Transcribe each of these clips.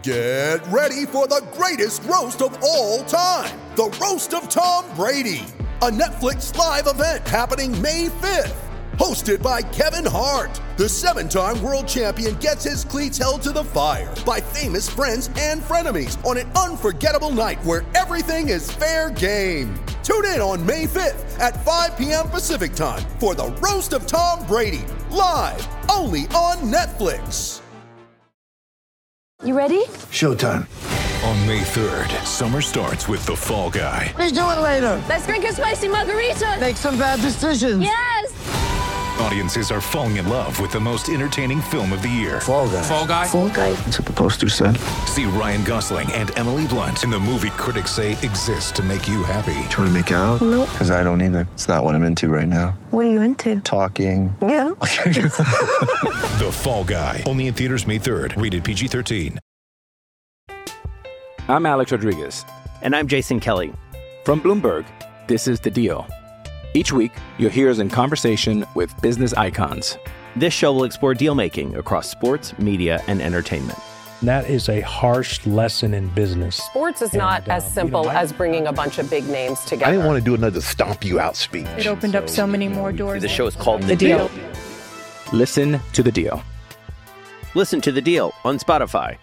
Get ready for the greatest roast of all time, the Roast of Tom Brady, a Netflix live event happening May 5th. Hosted by Kevin Hart, the 7-time world champion gets his cleats held to the fire by famous friends and frenemies on an unforgettable night where everything is fair game. Tune in on May 5th at 5 p.m. Pacific time for the Roast of Tom Brady, live only on Netflix. You ready? Showtime. On May 3rd, summer starts with The Fall Guy. Let's do it later. Let's drink a spicy margarita. Make some bad decisions. Yes! Audiences are falling in love with the most entertaining film of the year. Fall Guy. Fall Guy? Fall Guy. That's what the poster said. See Ryan Gosling and Emily Blunt in the movie critics say exists to make you happy. Trying to make it out? Nope. Because I don't either. It's not what I'm into right now. What are you into? Talking. Yeah. The Fall Guy. Only in theaters May 3rd. Rated PG-13. I'm Alex Rodriguez. And I'm Jason Kelly. From Bloomberg, this is The Deal. Each week, you'll hear us in conversation with business icons. This show will explore deal-making across sports, media, and entertainment. That is a harsh lesson in business. Sports is not as simple as bringing a bunch of big names together. I didn't want to do another stomp you out speech. It opened up so many more doors. The show is called The Deal. Listen to The Deal. Listen to The Deal on Spotify.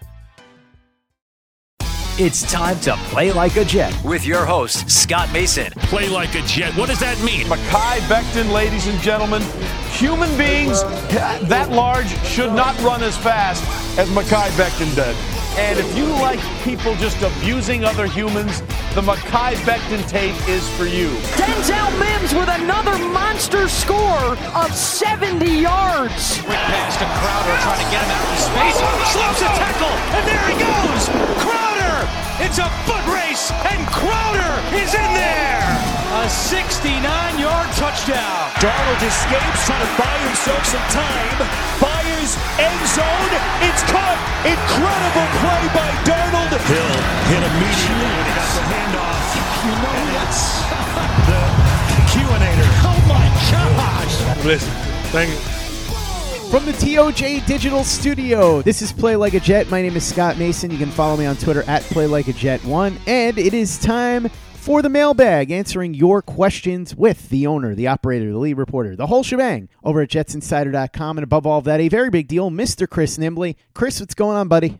It's time to play like a Jet with your host, Scott Mason. Play like a Jet. What does that mean? Mekhi Becton, ladies and gentlemen. Human beings that large should not run as fast as Mekhi Becton did. And if you like people just abusing other humans, the Mekhi Becton tape is for you. Denzel Mims with another monster score of 70 yards. Quick pass to Crowder trying to get him out of space. Slips a tackle, and there he goes. Crowder! It's a foot race, and Crowder is in there. A 69-yard touchdown. Darnold escapes, trying to buy himself some time. Fires, end zone, it's caught. Incredible play by Darnold. Hill hit immediately when he got the handoff. You know it's the Q-inator. Oh my gosh. Listen, thank you. From the TOJ Digital Studio, this is Play Like a Jet. My name is Scott Mason. You can follow me on Twitter at PlayLikeAJet1. And it is time for the mailbag, answering your questions with the owner, the operator, the lead reporter, the whole shebang over at JetsInsider.com. And above all of that, a very big deal, Mr. Chris Nimbley. Chris, what's going on, buddy?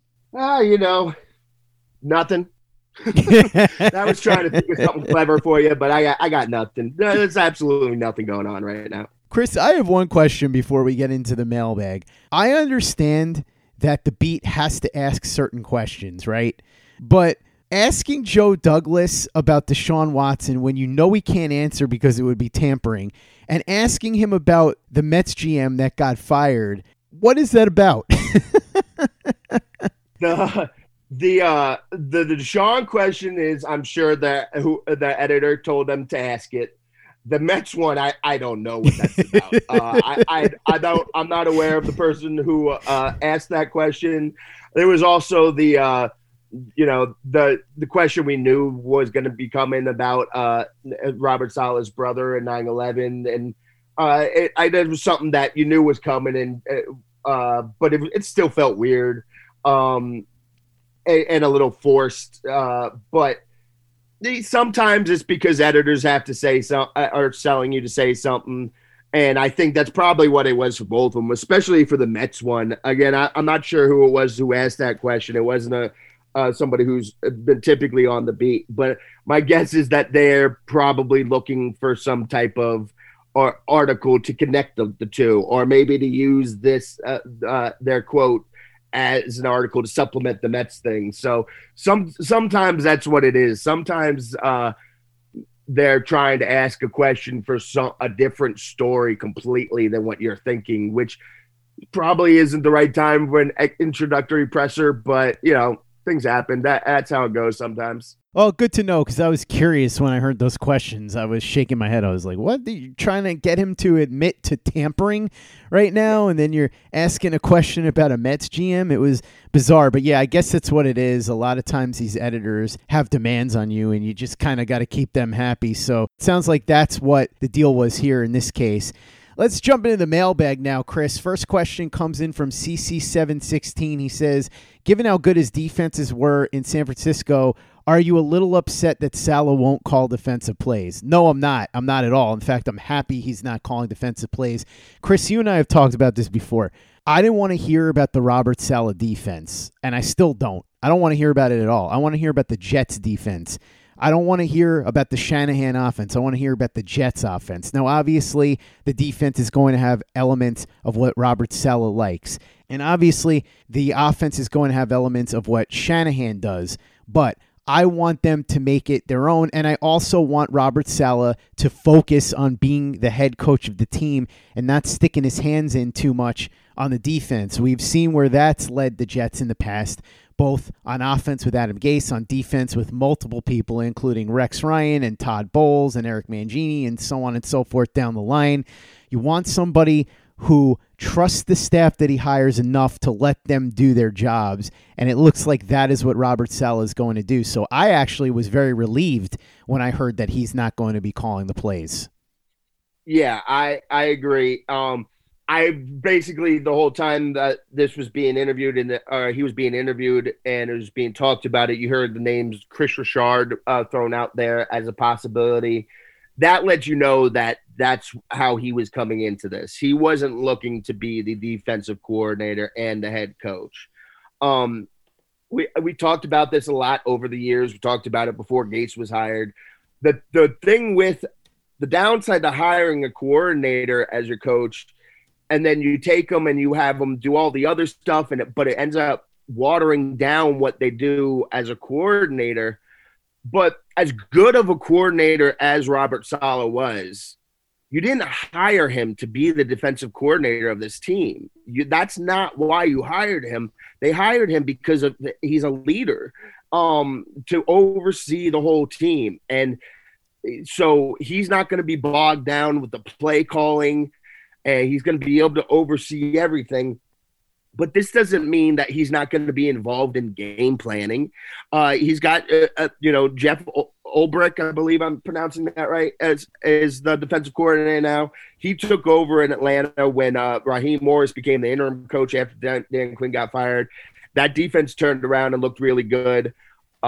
Nothing. I was trying to think of something clever for you, but I got nothing. There's absolutely nothing going on right now. Chris, I have one question before we get into the mailbag. I understand that the beat has to ask certain questions, right? But asking Joe Douglas about Deshaun Watson when you know he can't answer because it would be tampering, and asking him about the Mets GM that got fired, what is that about? The Deshaun question is, I'm sure that the editor told them to ask it. The Mets one, I don't know what that's about. I'm not aware of the person who asked that question. There was also the question we knew was going to be coming about Robert Saleh's brother and 9/11, and it was something that you knew was coming, and but it still felt weird and a little forced, but. Sometimes it's because editors have to say something or selling you to say something. And I think that's probably what it was for both of them, especially for the Mets one. Again, I'm not sure who it was who asked that question. It wasn't somebody who's been typically on the beat. But my guess is that they're probably looking for some type of article to connect the two, or maybe to use this, their quote, as an article to supplement the Mets thing. So sometimes that's what it is. Sometimes they're trying to ask a question for a different story completely than what you're thinking, which probably isn't the right time for an introductory presser, but things happen. That's how it goes sometimes. Well, good to know, because I was curious when I heard those questions. I was shaking my head. I was like, what? You're trying to get him to admit to tampering right now, and then you're asking a question about a Mets GM? It was bizarre. But yeah, I guess that's what it is. A lot of times these editors have demands on you, and you just kind of got to keep them happy. So it sounds like that's what the deal was here in this case. Let's jump into the mailbag now, Chris. First question comes in from CC716. He says, given how good his defenses were in San Francisco, are you a little upset that Saleh won't call defensive plays? No, I'm not. I'm not at all. In fact, I'm happy he's not calling defensive plays. Chris, you and I have talked about this before. I didn't want to hear about the Robert Saleh defense, and I still don't. I don't want to hear about it at all. I want to hear about the Jets defense. I don't want to hear about the Shanahan offense. I want to hear about the Jets offense. Now, obviously, the defense is going to have elements of what Robert Saleh likes. And obviously, the offense is going to have elements of what Shanahan does. But I want them to make it their own. And I also want Robert Saleh to focus on being the head coach of the team and not sticking his hands in too much on the defense. We've seen where that's led the Jets in the past, both on offense with Adam Gase, on defense with multiple people, including Rex Ryan and Todd Bowles and Eric Mangini and so on and so forth down the line. You want somebody who trusts the staff that he hires enough to let them do their jobs, and it looks like that is what Robert Saleh is going to do. So I actually was very relieved when I heard that he's not going to be calling the plays. Yeah, I agree. I basically, the whole time that this was being interviewed he was being interviewed and it was being talked about it, you heard the names Chris Richard thrown out there as a possibility. That lets you know that that's how he was coming into this. He wasn't looking to be the defensive coordinator and the head coach. We talked about this a lot over the years. We talked about it before Gates was hired. The thing with the downside to hiring a coordinator as your coach, and then you take them and you have them do all the other stuff, but it ends up watering down what they do as a coordinator. But as good of a coordinator as Robert Saleh was, you didn't hire him to be the defensive coordinator of this team. That's not why you hired him. They hired him because he's a leader to oversee the whole team. And so he's not going to be bogged down with the play calling, and he's going to be able to oversee everything. But this doesn't mean that he's not going to be involved in game planning. He's got, Jeff Ulbrich, I believe I'm pronouncing that right, as the defensive coordinator now. He took over in Atlanta when Raheem Morris became the interim coach after Dan Quinn got fired. That defense turned around and looked really good.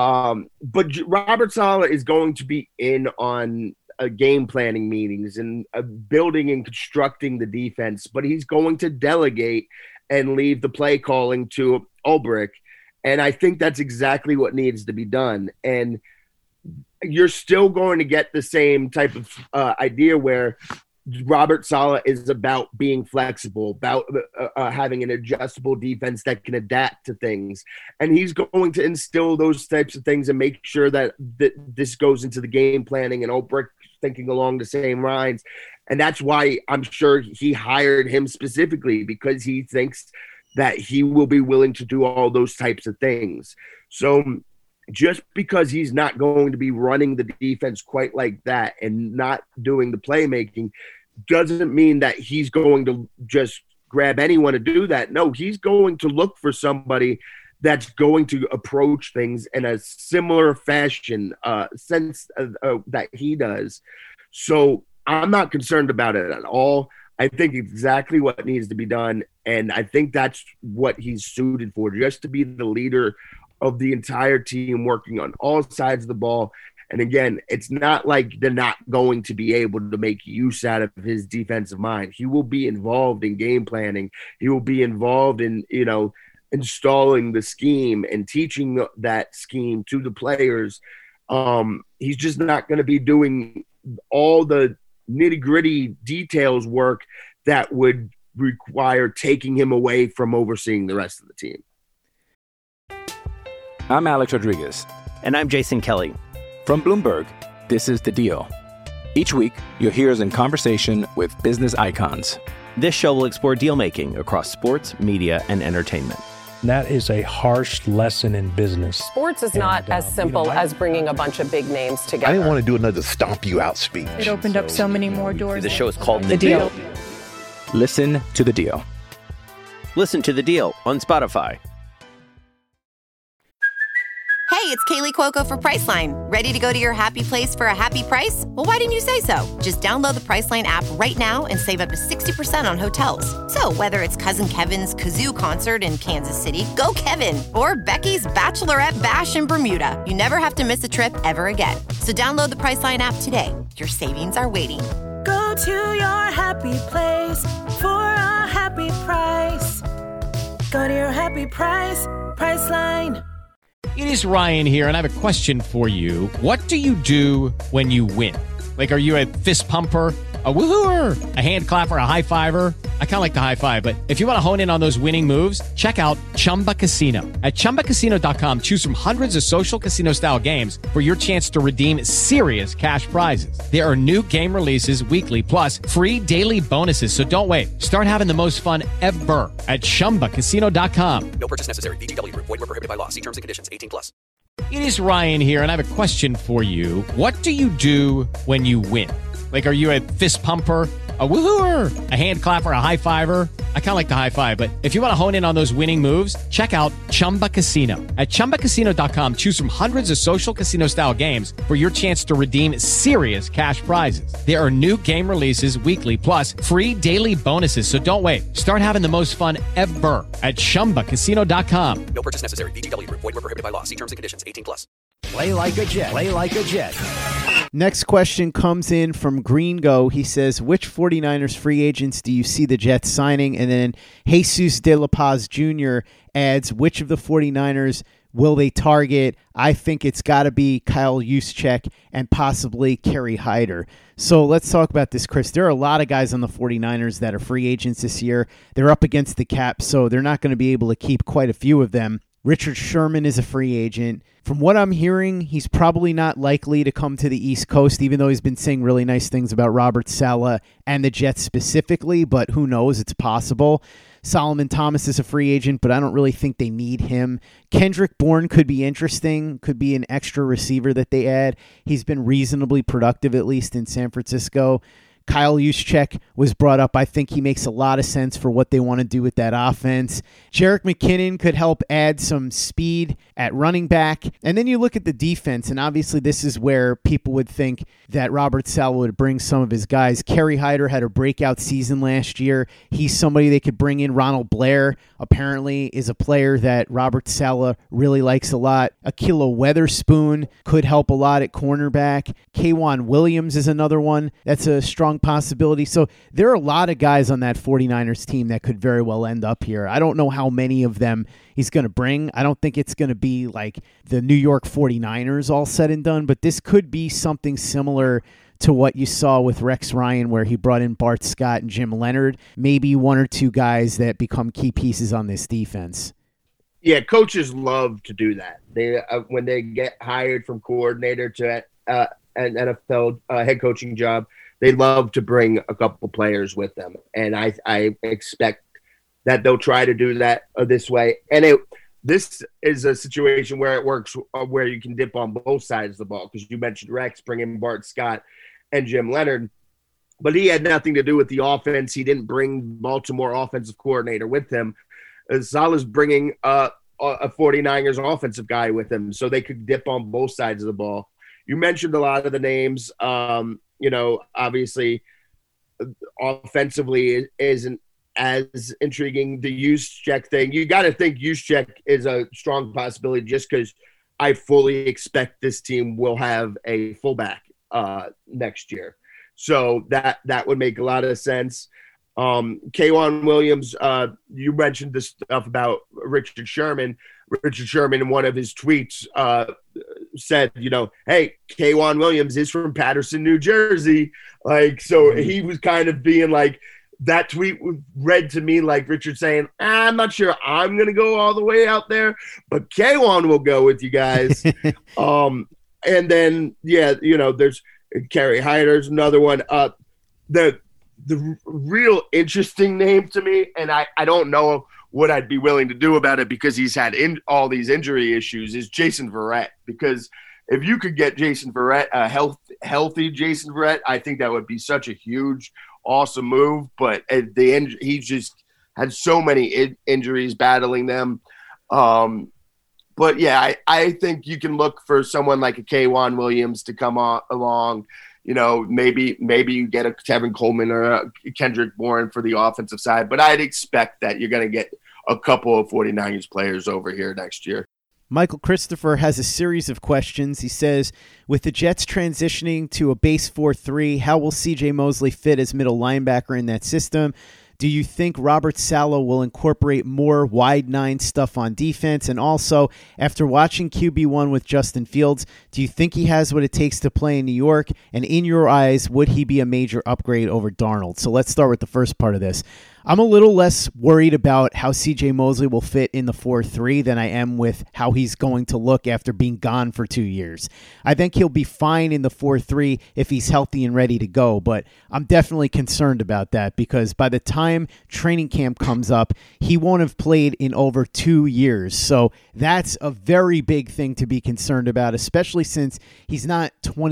But Robert Saleh is going to be in on game planning meetings and building and constructing the defense, but he's going to delegate and leave the play calling to Ulbrich. And I think that's exactly what needs to be done. And you're still going to get the same type of idea where Robert Saleh is about being flexible, about having an adjustable defense that can adapt to things. And he's going to instill those types of things and make sure that this goes into the game planning, and Ulbrich thinking along the same lines. And that's why I'm sure he hired him specifically, because he thinks that he will be willing to do all those types of things. So just because he's not going to be running the defense quite like that and not doing the playmaking doesn't mean that he's going to just grab anyone to do that. No, he's going to look for somebody that's going to approach things in a similar fashion, sense that he does. So I'm not concerned about it at all. I think exactly what needs to be done, and I think that's what he's suited for, just to be the leader of the entire team, working on all sides of the ball. And again, it's not like they're not going to be able to make use out of his defensive mind. He will be involved in game planning. He will be involved in, installing the scheme and teaching that scheme to the players. He's just not going to be doing all the nitty-gritty details work that would require taking him away from overseeing the rest of the team. I'm Alex Rodriguez. And I'm Jason Kelly. From Bloomberg, this is The Deal. Each week, you'll hear us in conversation with business icons. This show will explore deal-making across sports, media, and entertainment. That is a harsh lesson in business. Sports is not as simple as bringing a bunch of big names together. I didn't want to do another stomp you out speech. It opened up so many more doors. The show is called The Deal. Listen to The Deal. Listen to The Deal on Spotify. Hey, it's Kaylee Cuoco for Priceline. Ready to go to your happy place for a happy price? Well, why didn't you say so? Just download the Priceline app right now and save up to 60% on hotels. So whether it's Cousin Kevin's Kazoo Concert in Kansas City, go Kevin, or Becky's Bachelorette Bash in Bermuda, you never have to miss a trip ever again. So download the Priceline app today. Your savings are waiting. Go to your happy place for a happy price. Go to your happy price, Priceline. It is Ryan here, and I have a question for you. What do you do when you win? Like, are you a fist pumper, a woohooer, a hand clapper, a high fiver? I kind of like the high five, but if you want to hone in on those winning moves, check out Chumba Casino. At ChumbaCasino.com, choose from hundreds of social casino-style games for your chance to redeem serious cash prizes. There are new game releases weekly, plus free daily bonuses. So don't wait. Start having the most fun ever at ChumbaCasino.com. No purchase necessary. VGW. Void where prohibited by law. See terms and conditions. 18+. It is Ryan here, and I have a question for you. What do you do when you win? Like, are you a fist pumper, a woohooer, a hand clapper, a high fiver? I kind of like the high five, but if you want to hone in on those winning moves, check out Chumba Casino. At ChumbaCasino.com, choose from hundreds of social casino-style games for your chance to redeem serious cash prizes. There are new game releases weekly, plus free daily bonuses. So don't wait. Start having the most fun ever at ChumbaCasino.com. No purchase necessary. VGW. Void where prohibited by law. See terms and conditions. 18+. Play like a Jet. Play like a Jet. Next question comes in from Gringo. He says, which 49ers free agents do you see the Jets signing? And then Jesus De La Paz Jr. adds, which of the 49ers will they target? I think it's got to be Kyle Juszczyk and possibly Kerry Hyder. So let's talk about this, Chris. There are a lot of guys on the 49ers that are free agents this year. They're up against the cap, so they're not going to be able to keep quite a few of them. Richard Sherman is a free agent. From what I'm hearing, he's probably not likely to come to the East Coast, even though he's been saying really nice things about Robert Saleh and the Jets specifically, but who knows? It's possible. Solomon Thomas is a free agent, but I don't really think they need him. Kendrick Bourne could be interesting, could be an extra receiver that they add. He's been reasonably productive, at least in San Francisco. Kyle Juszczyk was brought up. I think he makes a lot of sense for what they want to do with that offense. Jerick McKinnon could help add some speed at running back. And then you look at the defense, and obviously this is where people would think that Robert Saleh would bring some of his guys. Kerry Hyder had a breakout season last year. He's somebody they could bring in. Ronald Blair apparently is a player that Robert Saleh really likes a lot. Ahkello Witherspoon could help a lot at cornerback. K'Waun Williams is another one that's a strong possibility. So there are a lot of guys on that 49ers team that could very well end up here. I don't know how many of them he's going to bring. I don't think it's going to be like the New York 49ers all said and done, but this could be something similar to what you saw with Rex Ryan, where he brought in Bart Scott and Jim Leonard, maybe one or two guys that become key pieces on this defense. Yeah, coaches love to do that. They when they get hired from coordinator to an NFL head coaching job, they love to bring a couple players with them, and I expect that they'll try to do that this way. And this is a situation where it works, where you can dip on both sides of the ball, because you mentioned Rex bringing Bart Scott and Jim Leonard, but he had nothing to do with the offense. He didn't bring Baltimore offensive coordinator with him. Saleh's bringing a 49ers offensive guy with him, so they could dip on both sides of the ball. You mentioned a lot of the names. Obviously, offensively isn't as intriguing. The Juszczyk thing, you got to think Juszczyk is a strong possibility, just because I fully expect this team will have a fullback next year. So that would make a lot of sense. K'Waun Williams, you mentioned this stuff about Richard Sherman. Richard Sherman, in one of his tweets, said, hey, K'Waun Williams is from Paterson, New Jersey. So he was kind of being like, that tweet read to me like Richard saying, I'm not sure I'm going to go all the way out there, but K'Waun will go with you guys. And then, there's Kerry Hyder's another one. The real interesting name to me, and I don't know what I'd be willing to do about it because he's had all these injury issues, is Jason Verrett. Because if you could get Jason Verrett, a healthy Jason Verrett, I think that would be such a huge, awesome move. But he's just had so many injuries battling them. But yeah, I think you can look for someone like a K'Wan Williams to come along. You know, maybe you get a Tevin Coleman or a Kendrick Bourne for the offensive side. But I'd expect that you're going to get a couple of 49ers players over here next year. Michael Christopher has a series of questions. He says, with the Jets transitioning to a base 4-3, how will C.J. Mosley fit as middle linebacker in that system? Do you think Robert Saleh will incorporate more wide 9 stuff on defense? And also, after watching QB1 with Justin Fields, do you think he has what it takes to play in New York? And in your eyes, would he be a major upgrade over Darnold? So let's start with the first part of this. I'm a little less worried about how C.J. Mosley will fit in the 4-3 than I am with how he's going to look after being gone for 2 years. I think he'll be fine in the 4-3 if he's healthy and ready to go, but I'm definitely concerned about that because by the time training camp comes up, he won't have played in over 2 years. So that's a very big thing to be concerned about, especially since he's not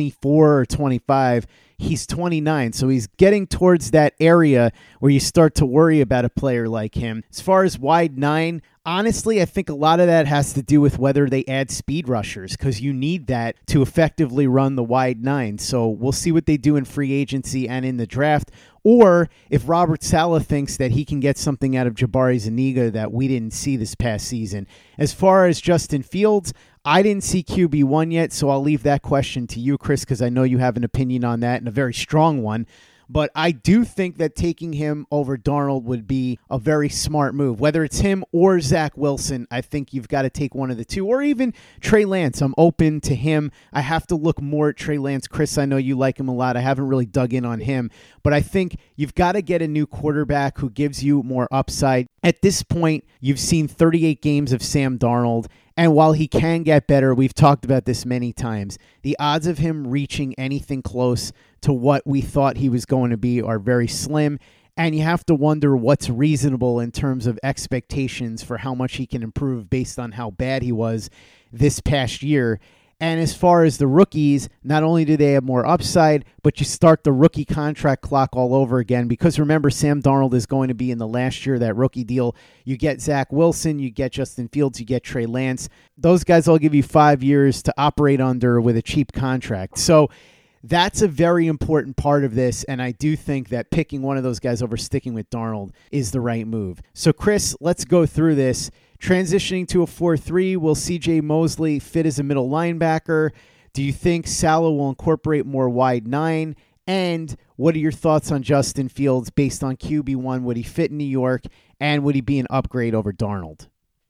24 or 25. He's 29, so he's getting towards that area where you start to worry about a player like him. As far as wide 9, honestly, I think a lot of that has to do with whether they add speed rushers because you need that to effectively run the wide 9. So we'll see what they do in free agency and in the draft. Or if Robert Saleh thinks that he can get something out of Jabari Zuniga that we didn't see this past season. As far as Justin Fields, I didn't see QB1 yet, so I'll leave that question to you, Chris, because I know you have an opinion on that and a very strong one. But I do think that taking him over Darnold would be a very smart move. Whether it's him or Zach Wilson, I think you've got to take one of the two. Or even Trey Lance. I'm open to him. I have to look more at Trey Lance. Chris, I know you like him a lot. I haven't really dug in on him. But I think you've got to get a new quarterback who gives you more upside. At this point, you've seen 38 games of Sam Darnold. And while he can get better, we've talked about this many times, the odds of him reaching anything close to what we thought he was going to be are very slim. And you have to wonder what's reasonable in terms of expectations for how much he can improve based on how bad he was this past year. And as far as the rookies, not only do they have more upside, but you start the rookie contract clock all over again. Because remember, Sam Darnold is going to be in the last year of that rookie deal. You get Zach Wilson, you get Justin Fields, you get Trey Lance. Those guys all give you 5 years to operate under with a cheap contract. So that's a very important part of this, and I do think that picking one of those guys over sticking with Darnold is the right move. So, Chris, let's go through this. Transitioning to a 4-3, will C.J. Mosley fit as a middle linebacker? Do you think Saleh will incorporate more wide 9? And what are your thoughts on Justin Fields based on QB1? Would he fit in New York, and would he be an upgrade over Darnold?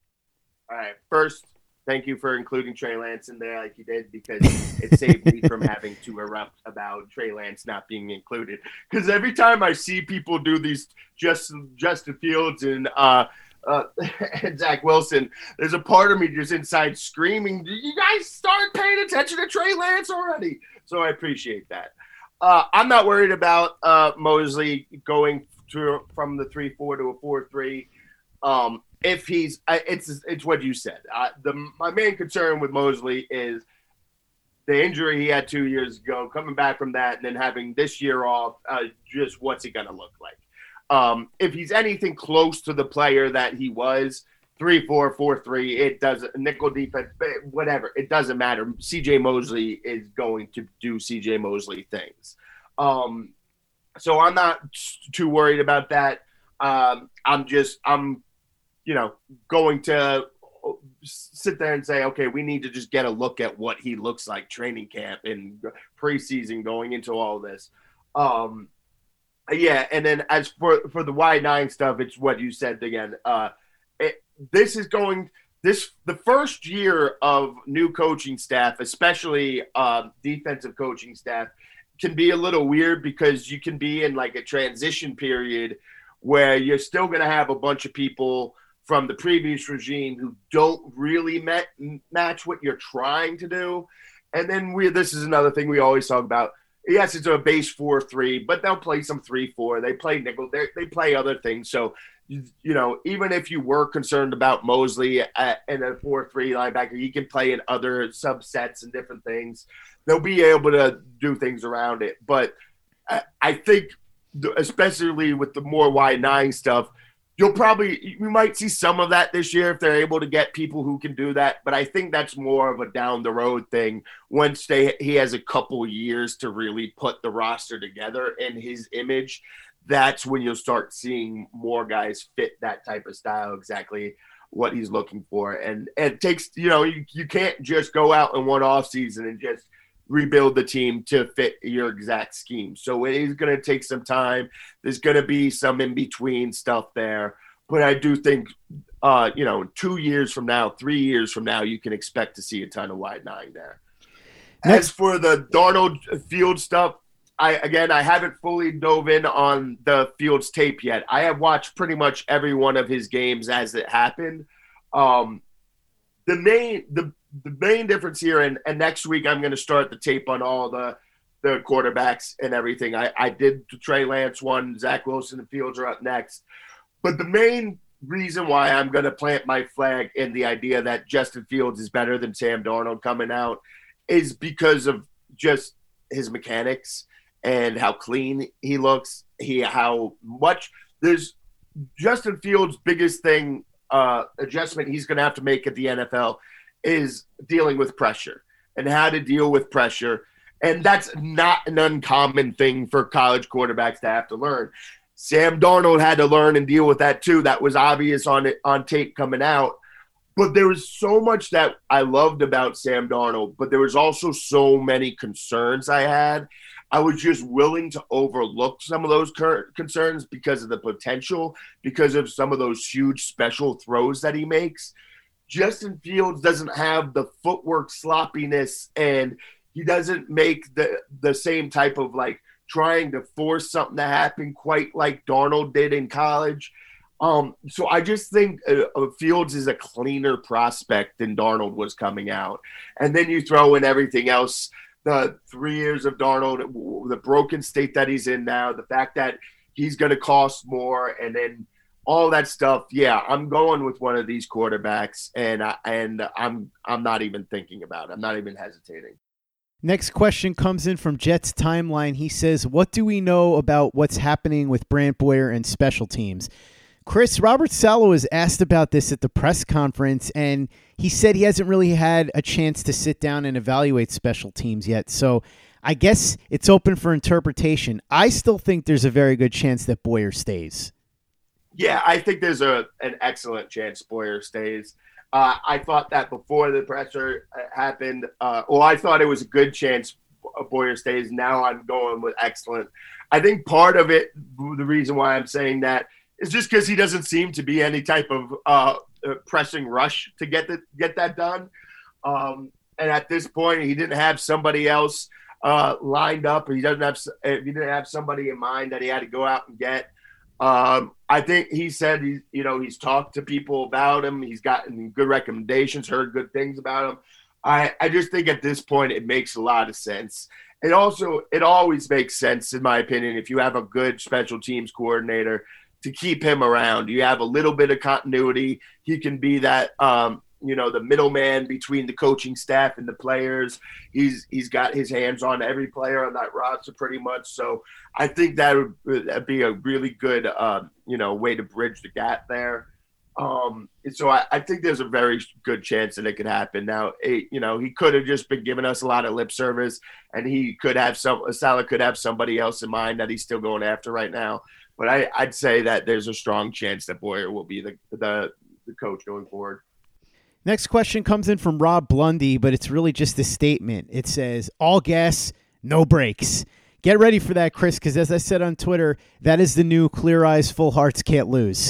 All right, first, thank you for including Trey Lance in there like you did because it saved me from having to erupt about Trey Lance not being included. Because every time I see people do these Justin Fields and Zach Wilson, there's a part of me just inside screaming, you guys start paying attention to Trey Lance already. So I appreciate that. I'm not worried about Mosley going from the 3-4 to a 4-3. If he's, it's what you said. My main concern with Mosley is the injury he had 2 years ago, coming back from that, and then having this year off. Just what's he going to look like? If he's anything close to the player that he was, 3-4, 4-3, it doesn't, nickel defense, whatever, it doesn't matter. C.J. Mosley is going to do C.J. Mosley things. So I'm not too worried about that. I'm going to sit there and say, okay, we need to just get a look at what he looks like training camp and preseason going into all this. Yeah, and then as for the wide 9 stuff, it's what you said again. The first year of new coaching staff, especially defensive coaching staff, can be a little weird because you can be in like a transition period where you're still going to have a bunch of people from the previous regime who don't really match what you're trying to do. And then this is another thing we always talk about. Yes, it's a base 4-3, but they'll play some 3-4. They play nickel. They play other things. So, even if you were concerned about Mosley in a 4-3 linebacker, he can play in other subsets and different things. They'll be able to do things around it. But I think, especially with the more wide 9 stuff, you might see some of that this year if they're able to get people who can do that. But I think that's more of a down the road thing. Once he has a couple years to really put the roster together in his image, that's when you'll start seeing more guys fit that type of style, exactly what he's looking for. And it takes, you can't just go out in one off season and just rebuild the team to fit your exact scheme. So it is going to take some time. There's going to be some in-between stuff there. But I do think, 2 years from now, 3 years from now, you can expect to see a ton of wide nine there. As for the Darnold Fields stuff, I haven't fully dove in on the Fields tape yet. I have watched pretty much every one of his games as it happened. The main difference here, and next week I'm going to start the tape on all the quarterbacks and everything. I did the Trey Lance one, Zach Wilson and Fields are up next. But the main reason why I'm going to plant my flag in the idea that Justin Fields is better than Sam Darnold coming out is because of just his mechanics and how clean he looks. How much there's Justin Fields' biggest thing, adjustment he's going to have to make at the NFL is dealing with pressure and how to deal with pressure. And that's not an uncommon thing for college quarterbacks to have to learn. Sam Darnold had to learn and deal with that too. That was obvious on tape coming out. But there was so much that I loved about Sam Darnold, but there was also so many concerns I had. I was just willing to overlook some of those concerns because of the potential, because of some of those huge special throws that he makes. Justin Fields doesn't have the footwork sloppiness, and he doesn't make the same type of trying to force something to happen quite like Darnold did in college. So I just think Fields is a cleaner prospect than Darnold was coming out. And then you throw in everything else, the 3 years of Darnold, the broken state that he's in now, the fact that he's going to cost more, and then all that stuff. Yeah, I'm going with one of these quarterbacks, and I'm not even thinking about it. I'm not even hesitating. Next question comes in from Jets Timeline. He says, what do we know about what's happening with Brant Boyer and special teams? Chris, Robert Saleh was asked about this at the press conference, and he said he hasn't really had a chance to sit down and evaluate special teams yet. So I guess it's open for interpretation. I still think there's a very good chance that Boyer stays. Yeah, I think there's an excellent chance Boyer stays. I thought that before the presser happened. I thought it was a good chance Boyer stays. Now I'm going with excellent. I think part of it, the reason why I'm saying that, is just because he doesn't seem to be any type of pressing rush to get that done. And at this point, he didn't have somebody else lined up. He didn't have somebody in mind that he had to go out and get. I think he said he's talked to people about him. He's gotten good recommendations, heard good things about him. I just think at this point it makes a lot of sense. It always makes sense, in my opinion, if you have a good special teams coordinator, to keep him around. You have a little bit of continuity. He can be that the middleman between the coaching staff and the players. He's got his hands on every player on that roster pretty much. So I think that'd be a really good way to bridge the gap there. So I think there's a very good chance that it could happen. Now, he could have just been giving us a lot of lip service, and Saleh could have somebody else in mind that he's still going after right now. But I'd say that there's a strong chance that Boyer will be the coach going forward. Next question comes in from Rob Blundy, but it's really just a statement. It says, all gas, no brakes. Get ready for that, Chris, because as I said on Twitter, that is the new clear eyes, full hearts, can't lose.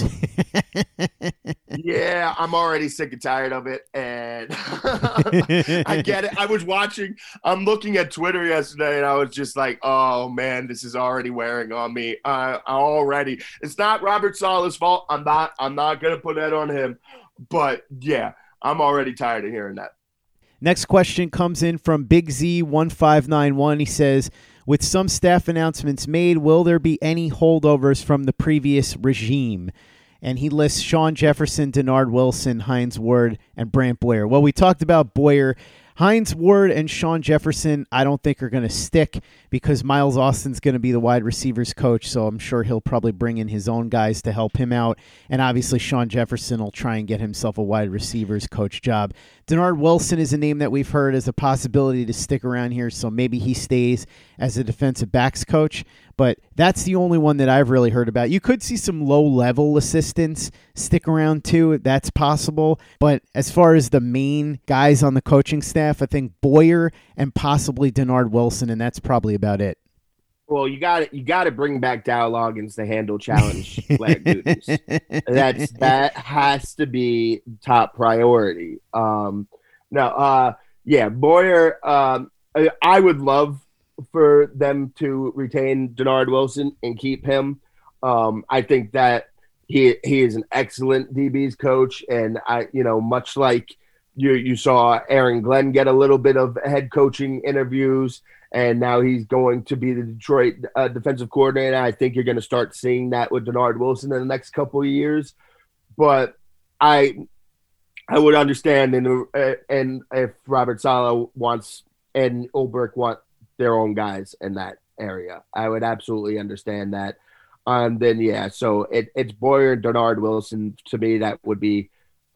Yeah, I'm already sick and tired of it, and I get it. I'm looking at Twitter yesterday, and I was just like, oh, man, this is already wearing on me. Already. It's not Robert Saleh's fault. I'm not going to put that on him. But, yeah, I'm already tired of hearing that. Next question comes in from Big Z1591. He says, with some staff announcements made, will there be any holdovers from the previous regime? And he lists Sean Jefferson, Denard Wilson, Hines Ward, and Brant Boyer. Well, we talked about Boyer. Hines Ward and Sean Jefferson, I don't think are going to stick because Miles Austin's going to be the wide receivers coach, so I'm sure he'll probably bring in his own guys to help him out. And obviously Sean Jefferson will try and get himself a wide receivers coach job. Denard Wilson is a name that we've heard as a possibility to stick around here, so maybe he stays as a defensive backs coach. But that's the only one that I've really heard about. You could see some low-level assistants stick around too. That's possible. But as far as the main guys on the coaching staff, I think Boyer and possibly Denard Wilson, and that's probably about it. Well, you got to bring back Dow Loggins to handle challenge leg duties. That has to be top priority. Boyer. I would love for them to retain Denard Wilson and keep him. I think that he is an excellent DB's coach, and much like you saw Aaron Glenn get a little bit of head coaching interviews, and now he's going to be the Detroit defensive coordinator. I think you're going to start seeing that with Denard Wilson in the next couple of years. But I would understand, and if Robert Saleh wants and Ulbrich want their own guys in that area, I would absolutely understand that. So it's Boyer and Denard Wilson. To me, that would be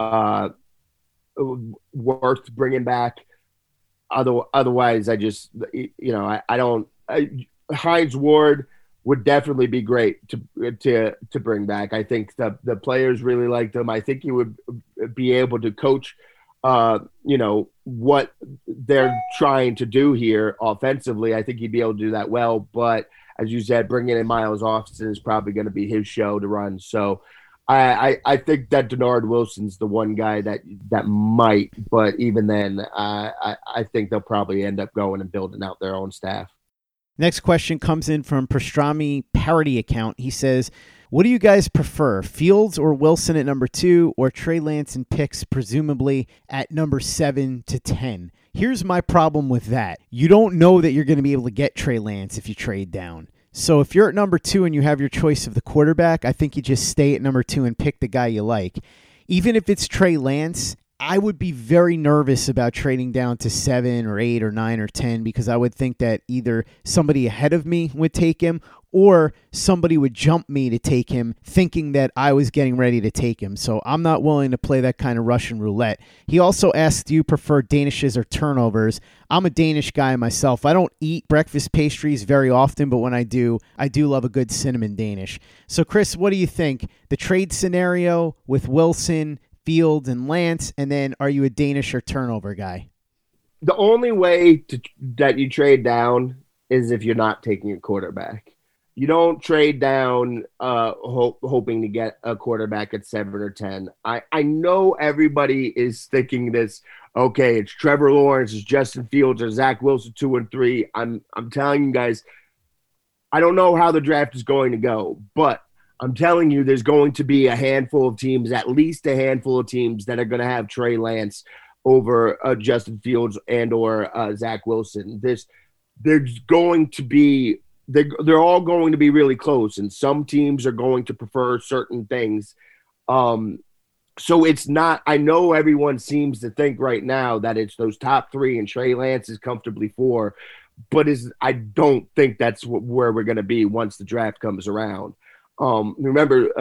worth bringing back. Otherwise, I just, I don't. Hines Ward would definitely be great to bring back. I think the players really liked him. I think he would be able to coach what they're trying to do here offensively. I think he'd be able to do that well. But as you said, bringing in Miles Austin is probably going to be his show to run. So I think that Denard Wilson's the one guy that might. But even then, I think they'll probably end up going and building out their own staff. Next question comes in from Pastrami Parody Account. He says, what do you guys prefer, Fields or Wilson at number 2, or Trey Lance and picks presumably at number 7 to 10? Here's my problem with that. You don't know that you're going to be able to get Trey Lance if you trade down. So if you're at number 2 and you have your choice of the quarterback, I think you just stay at number 2 and pick the guy you like. Even if it's Trey Lance, I would be very nervous about trading down to 7 or 8 or 9 or 10 because I would think that either somebody ahead of me would take him or somebody would jump me to take him thinking that I was getting ready to take him. So I'm not willing to play that kind of Russian roulette. He also asked, do you prefer Danishes or turnovers? I'm a Danish guy myself. I don't eat breakfast pastries very often, but when I do love a good cinnamon Danish. So Chris, what do you think? The trade scenario with Wilson, Fields, and Lance, and then are you a Danish or turnover guy? The only way that you trade down is if you're not taking a quarterback. You don't trade down hoping to get a quarterback at 7 or 10. I know everybody is thinking this, okay, it's Trevor Lawrence, it's Justin Fields, or Zach Wilson 2 and 3. I'm telling you guys, I don't know how the draft is going to go, but I'm telling you, there's going to be a handful of teams, at least a handful of teams, that are going to have Trey Lance over Justin Fields and or Zach Wilson. There's going to be they're all going to be really close, and some teams are going to prefer certain things. So it's not. I know everyone seems to think right now that it's those top 3 and Trey Lance is comfortably 4, but I don't think that's where we're going to be once the draft comes around. Remember,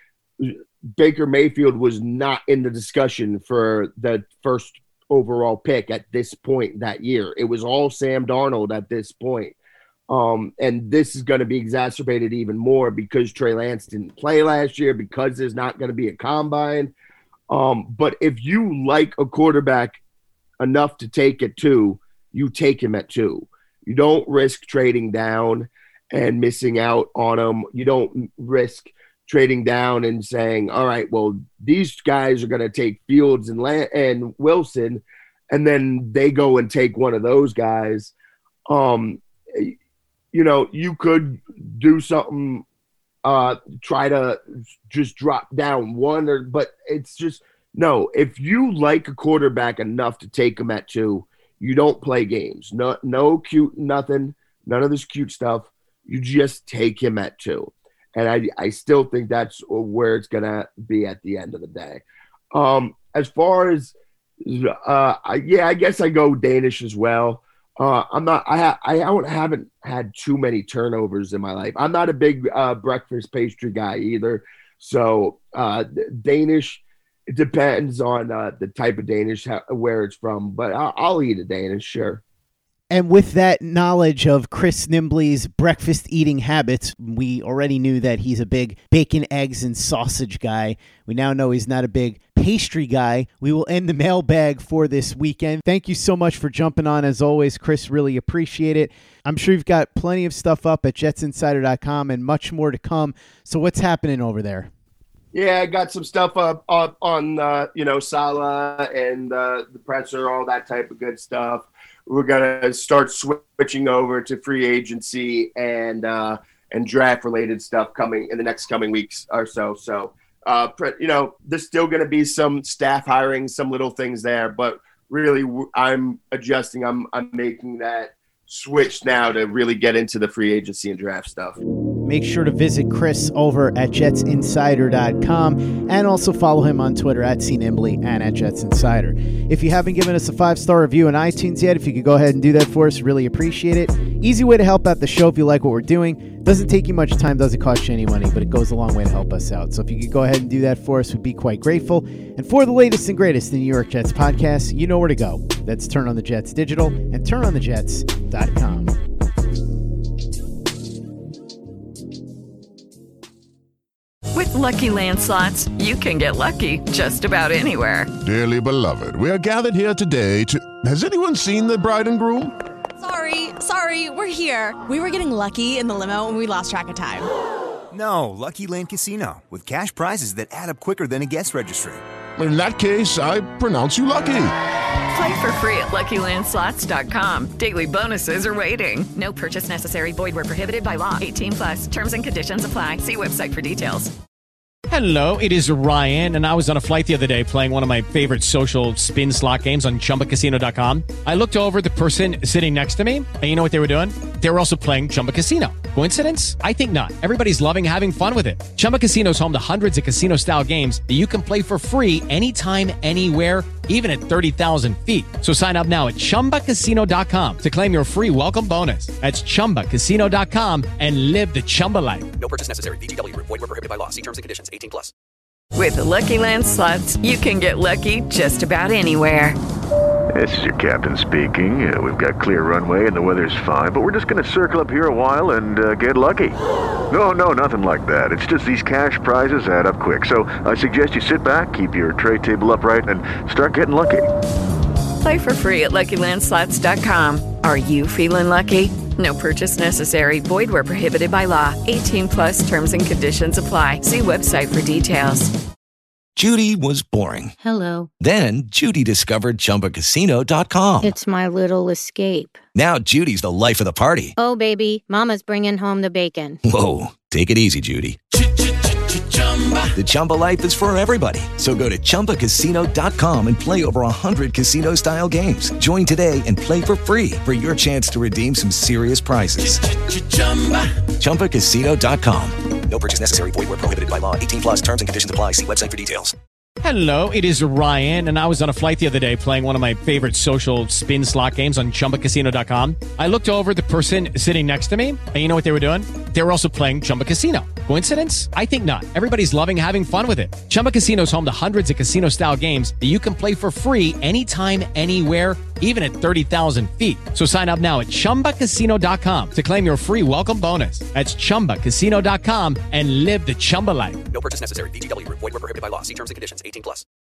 Baker Mayfield was not in the discussion for the first overall pick at this point that year. It was all Sam Darnold at this point. And this is going to be exacerbated even more because Trey Lance didn't play last year, because there's not going to be a combine. But if you like a quarterback enough to take at 2, you take him at 2. You don't risk trading down and missing out on them. You don't risk trading down and saying, all right, well, these guys are going to take Fields and Wilson, and then they go and take one of those guys. You could do something, try to just drop down one, but it's just, no, if you like a quarterback enough to take him at 2, you don't play games. No cute, nothing, none of this cute stuff. You just take him at 2. And I still think that's where it's going to be at the end of the day. As far as I guess I go Danish as well. I haven't had too many turnovers in my life. I'm not a big breakfast pastry guy either. So Danish, it depends on the type of Danish, where it's from, but I'll eat a Danish, sure. And with that knowledge of Chris Nimbley's breakfast eating habits, we already knew that he's a big bacon, eggs, and sausage guy. We now know he's not a big pastry guy. We will end the mailbag for this weekend. Thank you so much for jumping on as always, Chris. Really appreciate it. I'm sure you've got plenty of stuff up at jetsinsider.com and much more to come. So what's happening over there? Yeah, I got some stuff up on Salah and the presser, all that type of good stuff. We're gonna start switching over to free agency and draft related stuff coming in the next coming weeks or so. So, there's still gonna be some staff hiring, some little things there, but really, I'm adjusting. I'm making that switch now to really get into the free agency and draft stuff. Make sure to visit Chris over at jetsinsider.com and also follow him on Twitter at @CNimbley and at jetsinsider. If you haven't given us a 5-star review on iTunes yet, if you could go ahead and do that for us, really appreciate it. Easy way to help out the show if you like what we're doing. Doesn't take you much time, doesn't cost you any money, but it goes a long way to help us out. So if you could go ahead and do that for us, we'd be quite grateful. And for the latest and greatest in New York Jets podcasts, you know where to go. That's Turn on the Jets Digital and turnonthejets.com. With Lucky Land Slots, you can get lucky just about anywhere. Dearly beloved, we are gathered here today to... Has anyone seen the bride and groom? Sorry, we're here. We were getting lucky in the limo and we lost track of time. No, Lucky Land Casino, with cash prizes that add up quicker than a guest registry. In that case, I pronounce you lucky. Play for free at LuckyLandSlots.com. Daily bonuses are waiting. No purchase necessary. Void where prohibited by law. 18+. Terms and conditions apply. See website for details. Hello, it is Ryan, and I was on a flight the other day playing one of my favorite social spin slot games on ChumbaCasino.com. I looked over at the person sitting next to me, and you know what they were doing? They were also playing Chumba Casino. Coincidence? I think not. Everybody's loving having fun with it. Chumba Casino is home to hundreds of casino-style games that you can play for free anytime, anywhere, even at 30,000 feet. So sign up now at ChumbaCasino.com to claim your free welcome bonus. That's ChumbaCasino.com and live the Chumba life. No purchase necessary. VGW. Void where prohibited by law. See terms and conditions. 18+. With the Lucky Land Slots, you can get lucky just about anywhere. This is your captain speaking. We've got clear runway and the weather's fine, but we're just going to circle up here a while and get lucky. No, nothing like that. It's just these cash prizes add up quick. So I suggest you sit back, keep your tray table upright, and start getting lucky. Play for free at LuckyLandSlots.com. Are you feeling lucky? No purchase necessary. Void where prohibited by law. 18+ terms and conditions apply. See website for details. Judy was boring. Hello. Then Judy discovered ChumbaCasino.com. It's my little escape. Now Judy's the life of the party. Oh, baby, mama's bringing home the bacon. Whoa, take it easy, Judy. The Chumba life is for everybody. So go to ChumbaCasino.com and play over 100 casino-style games. Join today and play for free for your chance to redeem some serious prizes. ChumbaCasino.com. No purchase necessary. Void where prohibited by law. 18+ terms and conditions apply. See website for details. Hello, it is Ryan, and I was on a flight the other day playing one of my favorite social spin slot games on ChumbaCasino.com. I looked over at the person sitting next to me, and you know what they were doing? They were also playing Chumba Casino. Coincidence? I think not. Everybody's loving having fun with it. Chumba Casino is home to hundreds of casino-style games that you can play for free anytime, anywhere, even at 30,000 feet. So sign up now at ChumbaCasino.com to claim your free welcome bonus. That's ChumbaCasino.com and live the Chumba life. No purchase necessary. VGW. Void where prohibited by law. See terms and conditions. 18+.